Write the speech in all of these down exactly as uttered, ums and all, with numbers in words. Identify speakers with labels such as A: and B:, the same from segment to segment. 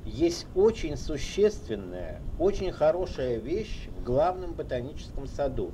A: есть очень существенная, очень хорошая вещь в главном ботаническом саду.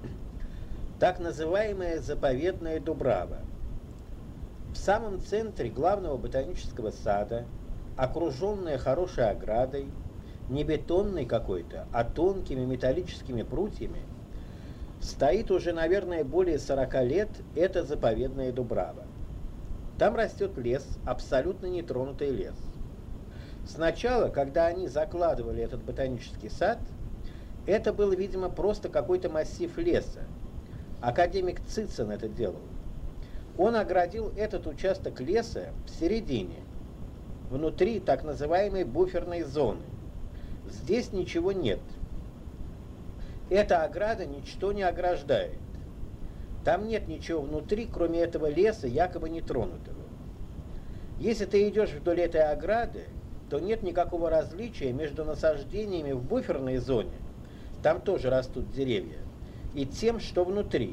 A: Так называемая заповедная Дубрава. В самом центре главного ботанического сада, окруженная хорошей оградой, не бетонной какой-то, а тонкими металлическими прутьями, стоит уже, наверное, более сорока лет эта заповедная Дубрава. Там растет лес, абсолютно нетронутый лес. Сначала, когда они закладывали этот ботанический сад, это был, видимо, просто какой-то массив леса. Академик Цицин это делал. Он оградил этот участок леса в середине, внутри так называемой буферной зоны. Здесь ничего нет. Эта ограда ничто не ограждает. Там нет ничего внутри, кроме этого леса, якобы нетронутого. Если ты идешь вдоль этой ограды, то нет никакого различия между насаждениями в буферной зоне, там тоже растут деревья, и тем, что внутри.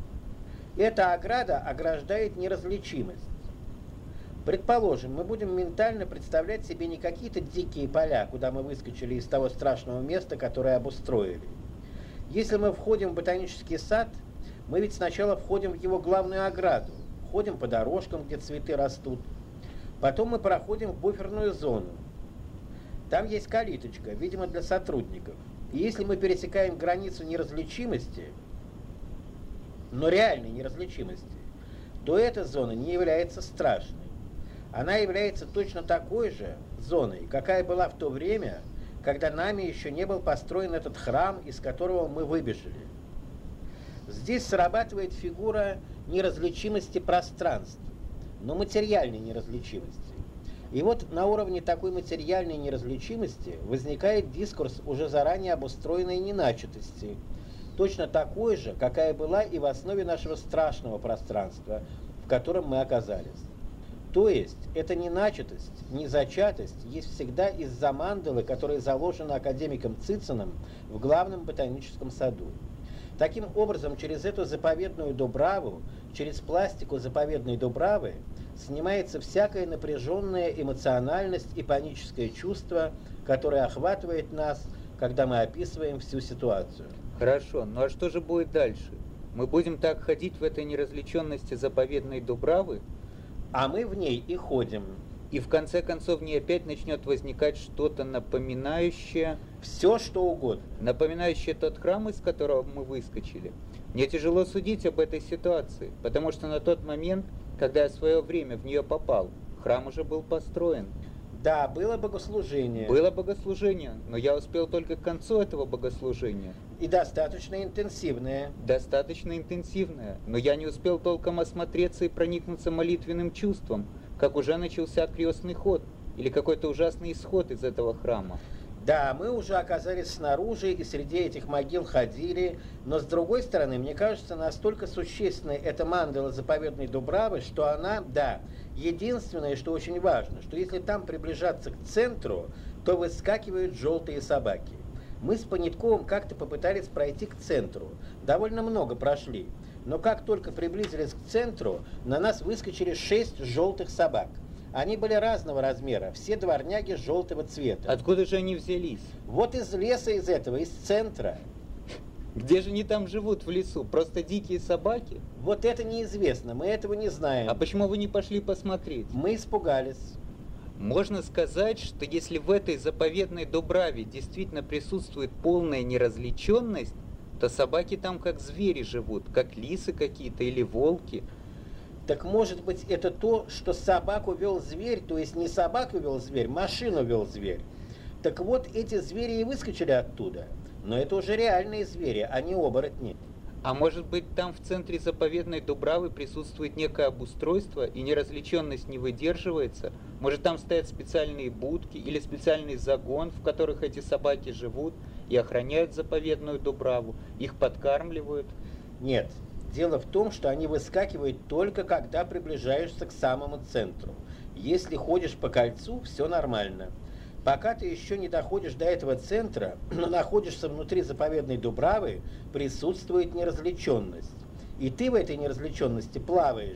A: Эта ограда ограждает неразличимость. Предположим, мы будем ментально представлять себе не какие-то дикие поля, куда мы выскочили из того страшного места, которое обустроили. Если мы входим в ботанический сад, мы ведь сначала входим в его главную ограду, ходим по дорожкам, где цветы растут. Потом мы проходим в буферную зону. Там есть калиточка, видимо, для сотрудников. И если мы пересекаем границу неразличимости, но реальной неразличимости, то эта зона не является страшной. Она является точно такой же зоной, какая была в то время, когда нами еще не был построен этот храм, из которого мы выбежали. Здесь срабатывает фигура неразличимости пространств, но материальной неразличимости. И вот на уровне такой материальной неразличимости возникает дискурс уже заранее обустроенной неначатости, точно такой же, какая была и в основе нашего страшного пространства, в котором мы оказались. То есть, эта неначатость, незачатость есть всегда из-за мандалы, которая заложена академиком Цициным в главном ботаническом саду. Таким образом, через эту заповедную Дубраву, через пластику заповедной Дубравы, снимается всякая напряженная эмоциональность и паническое чувство, которое охватывает нас, когда мы описываем всю ситуацию.
B: Хорошо, ну а что же будет дальше? Мы будем так ходить в этой неразличенности заповедной Дубравы?
A: А мы в ней и ходим.
B: И в конце концов в ней опять начнет возникать что-то напоминающее...
A: Все, что угодно.
B: Напоминающее тот храм, из которого мы выскочили. Мне тяжело судить об этой ситуации, потому что на тот момент, когда я в свое время в нее попал, храм уже был построен.
A: Да, было богослужение.
B: Было богослужение, но я успел только к концу этого богослужения.
A: И достаточно интенсивное.
B: Достаточно интенсивное, но я не успел толком осмотреться и проникнуться молитвенным чувством, как уже начался крестный ход или какой-то ужасный исход из этого храма.
A: Да, мы уже оказались снаружи и среди этих могил ходили, но с другой стороны, мне кажется, настолько существенной эта мандала заповедной Дубравы, что она, да, единственное, что очень важно, что если там приближаться к центру, то выскакивают желтые собаки. Мы с Понятковым как-то попытались пройти к центру, довольно много прошли, но как только приблизились к центру, на нас выскочили шесть желтых собак. Они были разного размера, все дворняги желтого цвета.
B: Откуда же они взялись?
A: Вот из леса, из этого, из центра.
B: Где же они там живут в лесу? Просто дикие собаки?
A: Вот это неизвестно, мы этого не знаем.
B: А почему вы не пошли посмотреть?
A: Мы испугались.
B: Можно сказать, что если в этой заповедной Дубраве действительно присутствует полная неразличенность, то собаки там как звери живут, как лисы какие-то или волки.
A: Так может быть это то, что собаку вел зверь, то есть не собаку вел зверь, машину вел зверь. Так вот эти звери и выскочили оттуда. Но это уже реальные звери, а не оборотни.
B: А может быть там в центре заповедной Дубравы присутствует некое обустройство и неразличенность не выдерживается? Может там стоят специальные будки или специальный загон, в которых эти собаки живут и охраняют заповедную Дубраву, их подкармливают?
A: Нет. Дело в том, что они выскакивают только когда приближаешься к самому центру. Если ходишь по кольцу, все нормально. Пока ты еще не доходишь до этого центра, но находишься внутри заповедной Дубравы, присутствует неразличенность. И ты в этой неразличенности плаваешь,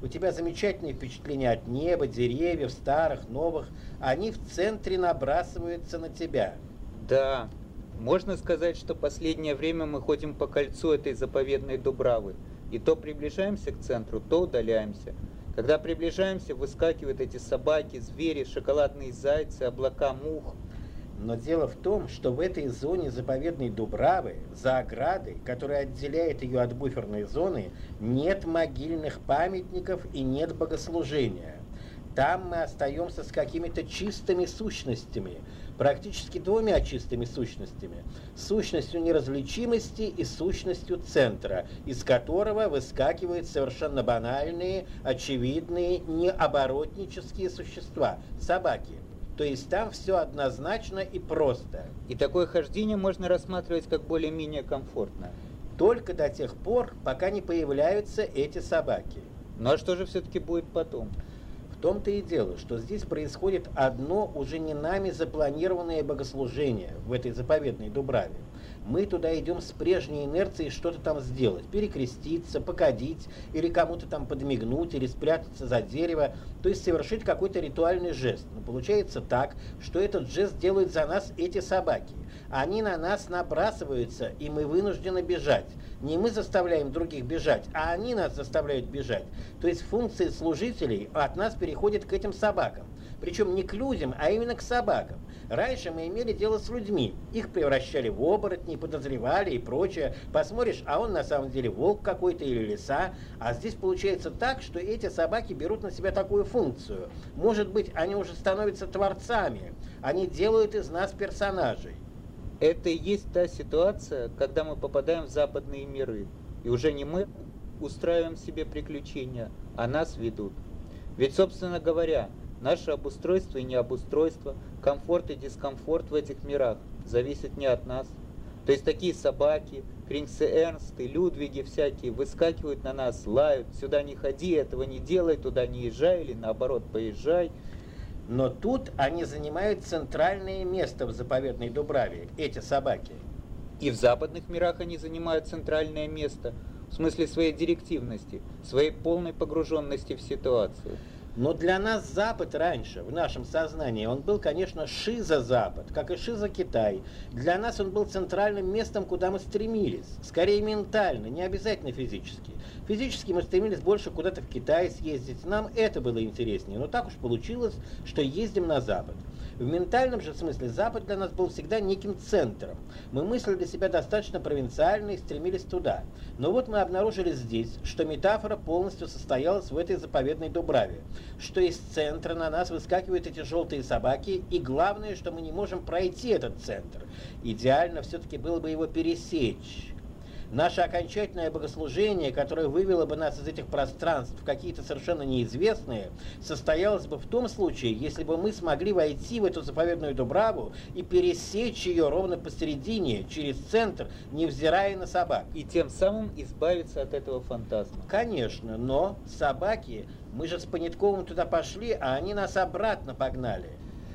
A: У тебя замечательные впечатления от неба, деревьев, старых, новых. Они в центре набрасываются на тебя.
B: Да, можно сказать, что последнее время мы ходим по кольцу этой заповедной Дубравы. И то приближаемся к центру, то удаляемся. Когда приближаемся, выскакивают эти собаки, звери, шоколадные зайцы, облака мух.
A: Но дело в том, что в этой зоне заповедной Дубравы, за оградой, которая отделяет ее от буферной зоны, нет могильных памятников и нет богослужения. Там мы остаемся с какими-то чистыми сущностями, практически двумя чистыми сущностями. Сущностью неразличимости и сущностью центра, из которого выскакивают совершенно банальные, очевидные, необоротнические существа – собаки. То есть там все однозначно и просто.
B: И такое хождение можно рассматривать как более-менее комфортное.
A: Только до тех пор, пока не появляются эти собаки.
B: Ну а что же все-таки будет потом?
A: В том-то и дело, что здесь происходит одно уже не нами запланированное богослужение в этой заповедной Дубраве. Мы туда идем с прежней инерцией что-то там сделать, перекреститься, покадить, или кому-то там подмигнуть, или спрятаться за дерево, то есть совершить какой-то ритуальный жест. Но получается так, что этот жест делают за нас эти собаки. Они на нас набрасываются, и мы вынуждены бежать. Не мы заставляем других бежать, а они нас заставляют бежать. То есть функции служителей от нас переходят к этим собакам. Причем не к людям, а именно к собакам. Раньше мы имели дело с людьми. Их превращали в оборотней, подозревали и прочее. Посмотришь, а он на самом деле волк какой-то или лиса. А здесь получается так, что эти собаки берут на себя такую функцию. Может быть, они уже становятся творцами. Они делают из нас персонажей.
B: Это и есть та ситуация, когда мы попадаем в западные миры. И уже не мы устраиваем себе приключения, а нас ведут. Ведь, собственно говоря, наше обустройство и необустройство, комфорт и дискомфорт в этих мирах зависят не от нас. То есть такие собаки, Кринксы Эрнсты, Людвиги всякие выскакивают на нас, лают: сюда не ходи, этого не делай, туда не езжай, или наоборот поезжай.
A: Но тут они занимают центральное место в заповедной Дубраве, эти собаки.
B: И в западных мирах они занимают центральное место, в смысле своей директивности, своей полной погруженности в ситуацию.
A: Но для нас Запад раньше, в нашем сознании, он был, конечно, шизо-Запад, как и шизо-Китай. Для нас он был центральным местом, куда мы стремились. Скорее ментально, не обязательно физически. Физически мы стремились больше куда-то в Китай съездить. Нам это было интереснее. Но так уж получилось, что ездим на Запад. В ментальном же смысле Запад для нас был всегда неким центром. Мы мыслили себя достаточно провинциально и стремились туда. Но вот мы обнаружили здесь, что метафора полностью состоялась в этой заповедной Дубраве. Что из центра на нас выскакивают эти желтые собаки, и главное, что мы не можем пройти этот центр. Идеально все-таки было бы его пересечь. Наше окончательное богослужение, которое вывело бы нас из этих пространств в какие-то совершенно неизвестные, состоялось бы в том случае, если бы мы смогли войти в эту заповедную Дубраву и пересечь ее ровно посередине, через центр, невзирая на собак.
B: И тем самым избавиться от этого фантазма.
A: Конечно, но собаки, мы же с Понятковым туда пошли, а они нас обратно погнали.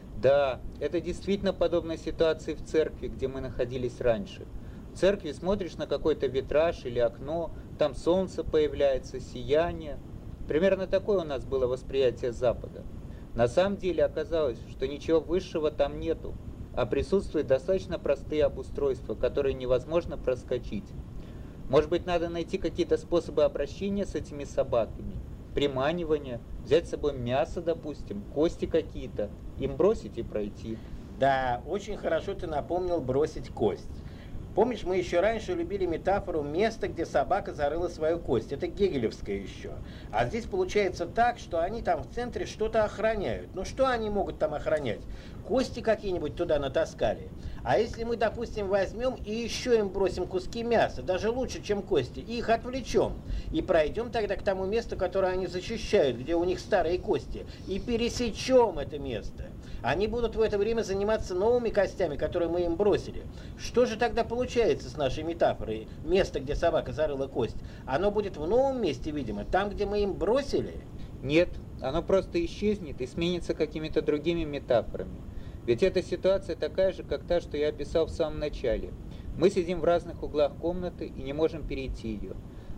B: Да, это действительно подобная ситуации в церкви, где мы находились раньше. В церкви смотришь на какой-то витраж или окно, там солнце появляется, сияние. Примерно такое у нас было восприятие Запада. На самом деле оказалось, что ничего высшего там нету, а присутствуют достаточно простые обустройства, которые невозможно проскочить. Может быть, надо найти какие-то способы обращения с этими собаками, приманивания, взять с собой мясо, допустим, кости какие-то, им бросить и пройти.
A: Да, очень хорошо ты напомнил бросить кость. Помнишь, мы еще раньше любили метафору «место, где собака зарыла свою кость». Это гегелевская еще. А здесь получается так, что они там в центре что-то охраняют. Ну что они могут там охранять? Кости какие-нибудь туда натаскали. А если мы, допустим, возьмем и еще им бросим куски мяса, даже лучше, чем кости, и их отвлечем, и пройдем тогда к тому месту, которое они защищают, где у них старые кости, и пересечем это место. Они будут в это время заниматься новыми костями, которые мы им бросили. Что же тогда получается с нашей метафорой? Место, где собака зарыла кость, оно будет в новом месте, видимо, там, где мы им бросили?
B: Нет, оно просто исчезнет и сменится какими-то другими метафорами. Ведь эта ситуация такая же, как та, что я описал в самом начале. Мы сидим в разных углах комнаты и не можем перейти ее.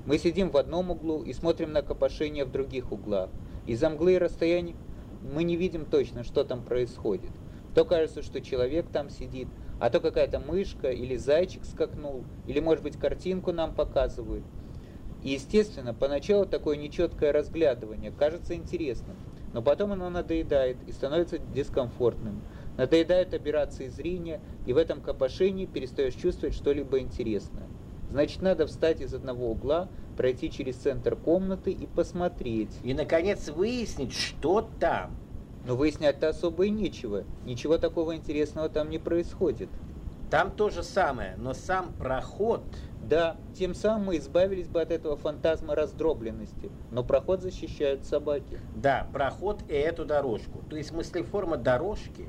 B: Мы сидим в одном углу и смотрим на копошение в других углах. Из-за мглы и расстояний мы не видим точно, что там происходит. То кажется, что человек там сидит, а то какая-то мышка или зайчик скакнул, или, может быть, картинку нам показывают. И, естественно, поначалу такое нечеткое разглядывание кажется интересным, но потом оно надоедает и становится дискомфортным. Надоедают операции зрения, и в этом копошении перестаешь чувствовать что-либо интересное. Значит, надо встать из одного угла, пройти через центр комнаты и посмотреть.
A: И, наконец, выяснить, что там.
B: Но выяснять-то особо и нечего. Ничего такого интересного там не происходит.
A: Там то же самое, но сам проход...
B: Да, тем самым мы избавились бы от этого фантазма раздробленности. Но проход защищают собаки.
A: Да, проход и эту дорожку. То есть мыслеформа дорожки,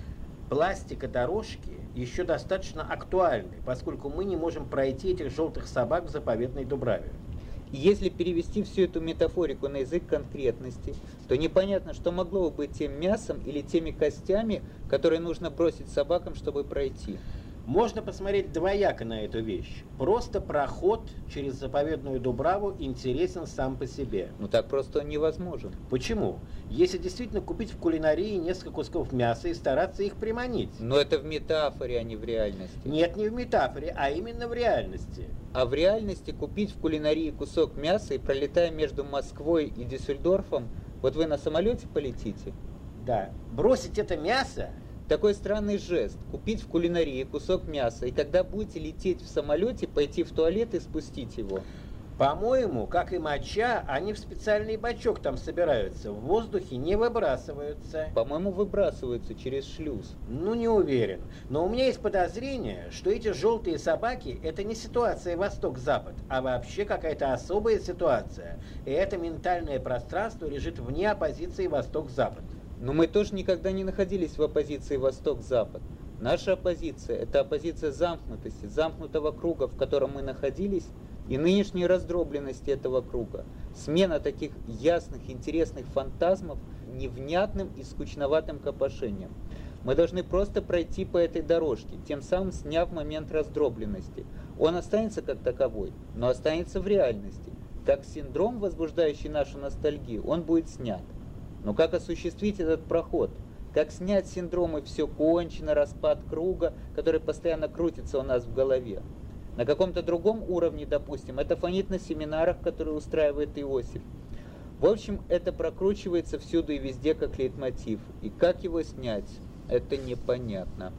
A: пластика дорожки еще достаточно актуальны, поскольку мы не можем пройти этих желтых собак в заповедной Дубраве.
B: И если перевести всю эту метафорику на язык конкретности, то непонятно, что могло бы быть тем мясом или теми костями, которые нужно бросить собакам, чтобы пройти.
A: Можно посмотреть двояко на эту вещь. Просто проход через заповедную Дубраву интересен сам по себе.
B: Ну так просто он невозможен.
A: Почему? Если действительно купить в кулинарии несколько кусков мяса и стараться их приманить.
B: Но это в метафоре, а не в реальности.
A: Нет, не в метафоре, а именно в реальности.
B: А в реальности купить в кулинарии кусок мяса и пролетая между Москвой и Дюссельдорфом, вот вы на самолете полетите?
A: Да. Бросить это мясо...
B: Такой странный жест – купить в кулинарии кусок мяса, и когда будете лететь в самолете, пойти в туалет и спустить его.
A: По-моему, как и моча, они в специальный бачок там собираются, в воздухе не выбрасываются.
B: По-моему, выбрасываются через шлюз.
A: Ну, не уверен. Но у меня есть подозрение, что эти желтые собаки – это не ситуация Восток-Запад, а вообще какая-то особая ситуация. И это ментальное пространство лежит вне оппозиции Восток-Запад.
B: Но мы тоже никогда не находились в оппозиции Восток-Запад. Наша оппозиция – это оппозиция замкнутости, замкнутого круга, в котором мы находились, и нынешней раздробленности этого круга. Смена таких ясных, интересных фантазмов невнятным и скучноватым копошением. Мы должны просто пройти по этой дорожке, тем самым сняв момент раздробленности. Он останется как таковой, но останется в реальности. Как синдром, возбуждающий нашу ностальгию, он будет снят. Но как осуществить этот проход? Как снять синдромы «все кончено», распад круга, который постоянно крутится у нас в голове? На каком-то другом уровне, допустим, это фонит на семинарах, которые устраивает Иосиф. В общем, это прокручивается всюду и везде как лейтмотив. И как его снять, это непонятно.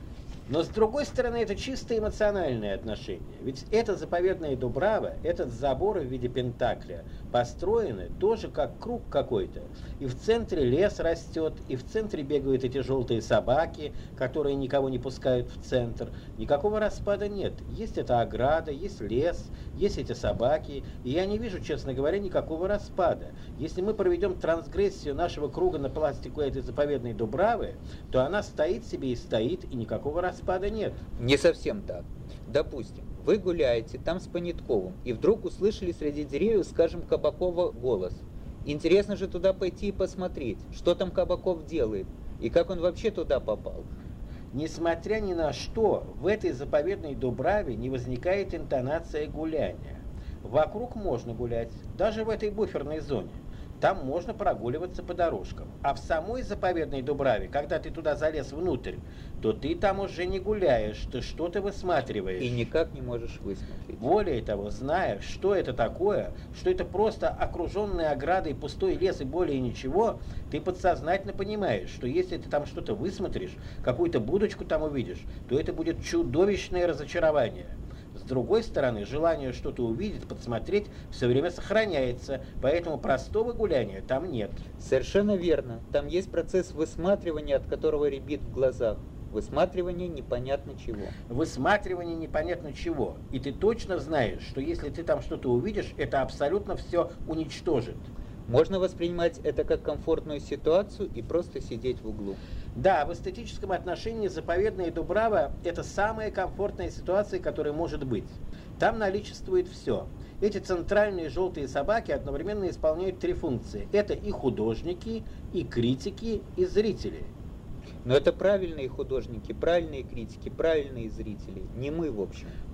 A: Но с другой стороны, это чисто эмоциональное отношение. Ведь эта заповедная Дубрава, этот забор в виде пентакля, построены тоже как круг какой-то. И в центре лес растет, и в центре бегают эти желтые собаки, которые никого не пускают в центр. Никакого распада нет. Есть эта ограда, есть лес, есть эти собаки. И я не вижу, честно говоря, никакого распада. Если мы проведем трансгрессию нашего круга на пластику этой заповедной Дубравы, то она стоит себе и стоит, и никакого распада. Распада нет.
B: Не совсем так. Допустим, вы гуляете там с Понятковым, и вдруг услышали среди деревьев, скажем, Кабакова голос. Интересно же туда пойти и посмотреть, что там Кабаков делает, и как он вообще туда попал.
A: Несмотря ни на что, в этой заповедной Дубраве не возникает интонация гуляния. Вокруг можно гулять, даже в этой буферной зоне. Там можно прогуливаться по дорожкам. А в самой заповедной Дубраве, когда ты туда залез внутрь, то ты там уже не гуляешь, ты что-то высматриваешь.
B: И никак не можешь высмотреть.
A: Более того, зная, что это такое, что это просто окруженный оградой пустой лес и более ничего, ты подсознательно понимаешь, что если ты там что-то высмотришь, какую-то будочку там увидишь, то это будет чудовищное разочарование. С другой стороны, желание что-то увидеть, подсмотреть все время сохраняется, поэтому простого гуляния там нет.
B: Совершенно верно. Там есть процесс высматривания, от которого рябит в глазах. Высматривание непонятно чего.
A: Высматривание непонятно чего. И ты точно знаешь, что если ты там что-то увидишь, это абсолютно все уничтожит.
B: Можно воспринимать это как комфортную ситуацию и просто сидеть в углу.
A: Да, в эстетическом отношении заповедная Дубрава – это самая комфортная ситуация, которая может быть. Там наличествует все. Эти центральные желтые собаки одновременно исполняют три функции. Это и художники, и критики, и зрители.
B: Но это правильные художники, правильные критики, правильные зрители. Не мы, в общем.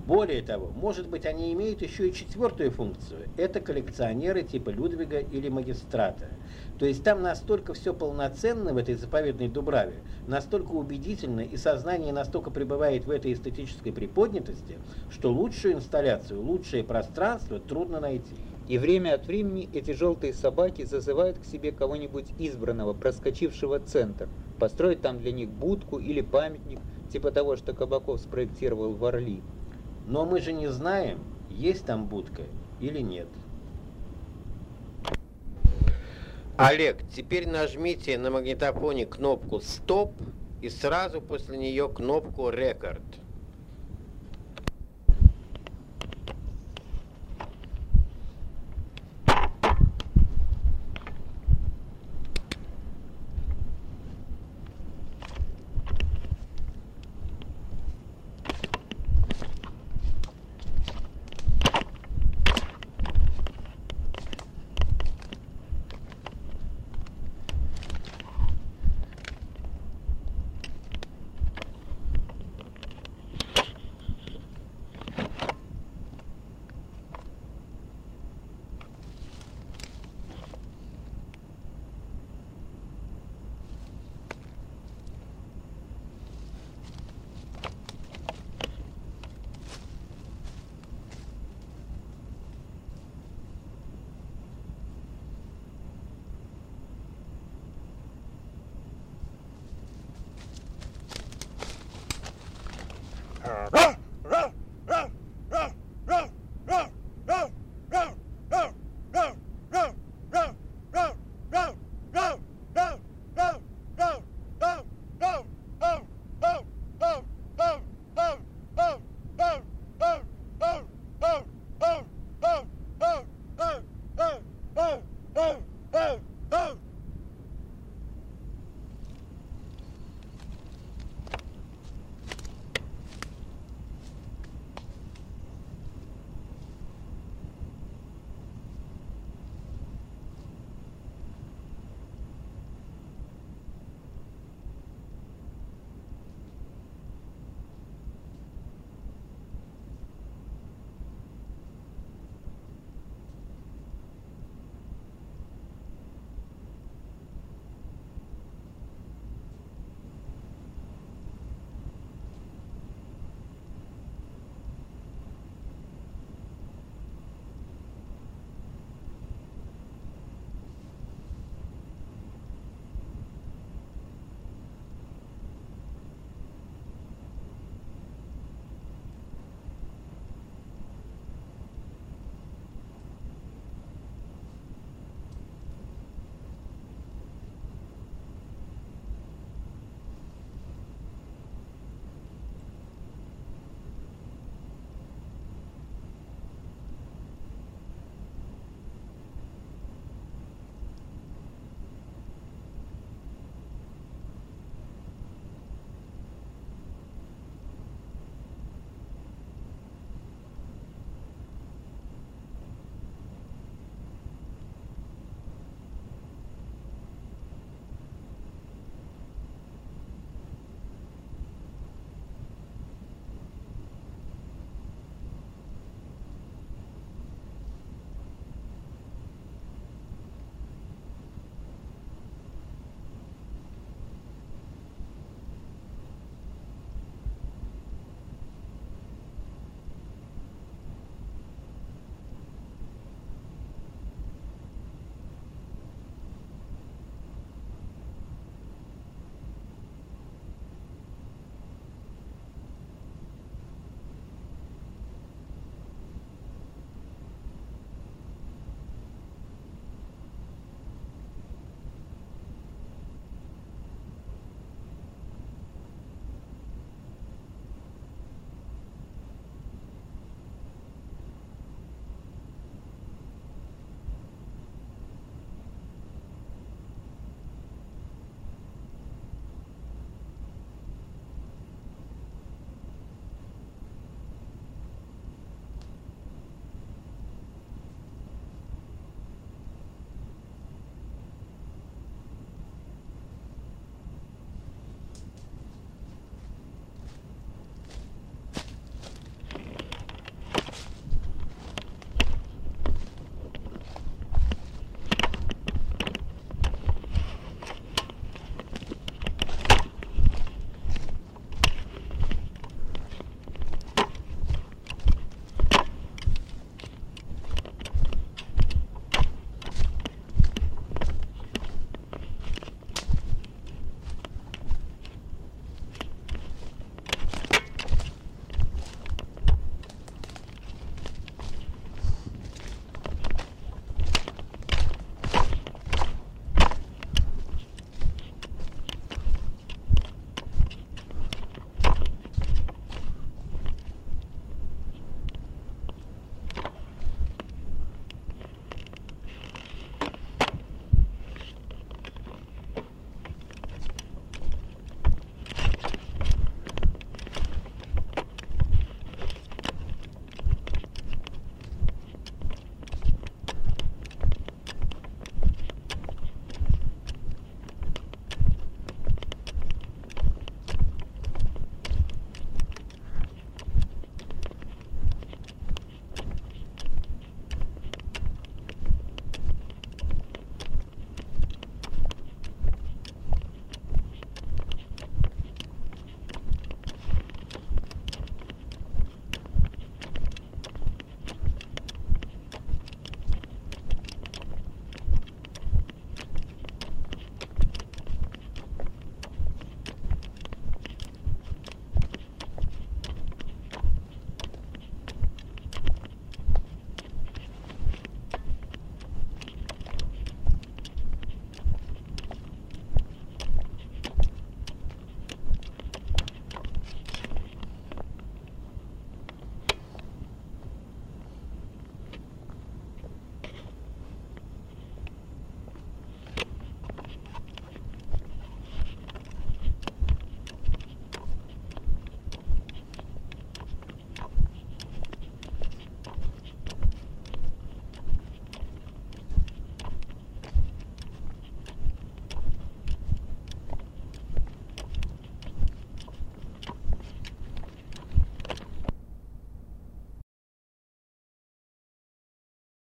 A: Более того, может быть, они имеют еще и четвертую функцию. Это коллекционеры типа Людвига или Магистрата. То есть там настолько все полноценно в этой заповедной Дубраве, настолько убедительно и сознание настолько пребывает в этой эстетической приподнятости, что лучшую инсталляцию, лучшее пространство трудно найти.
B: И время от времени эти желтые собаки зазывают к себе кого-нибудь избранного, проскочившего центр, построить там для них будку или памятник, типа того, что Кабаков спроектировал в Орли.
A: Но мы же не знаем, есть там будка или нет.
C: Олег, теперь нажмите на магнитофоне кнопку «Стоп» и сразу после нее кнопку «Рекорд».